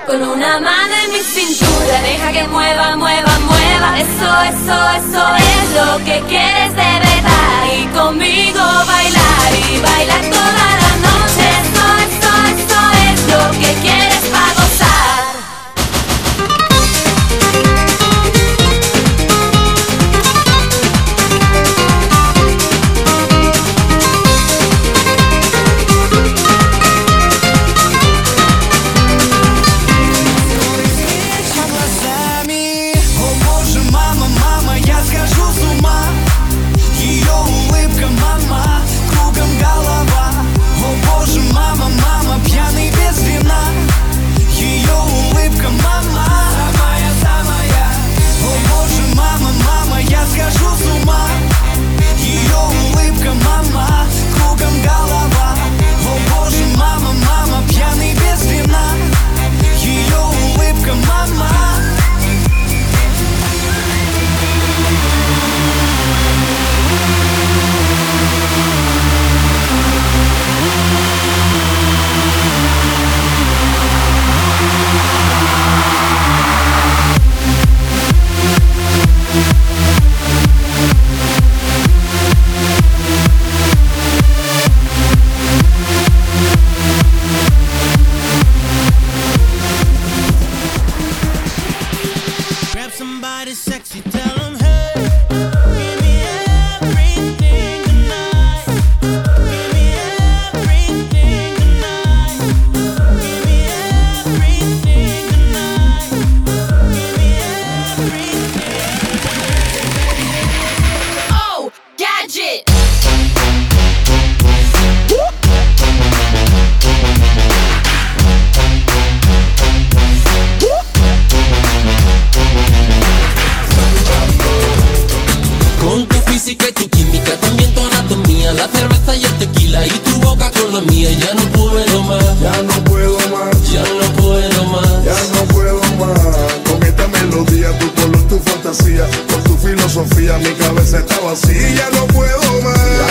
con una mano en mi cintura. Deja que mueva, mueva, mueva. Eso es lo que quieres de verdad. Y conmigo bailar y bailar toda la noche. Eso es lo que quieres para gozar. Con tu filosofía mi cabeza está vacía, ya no puedo más.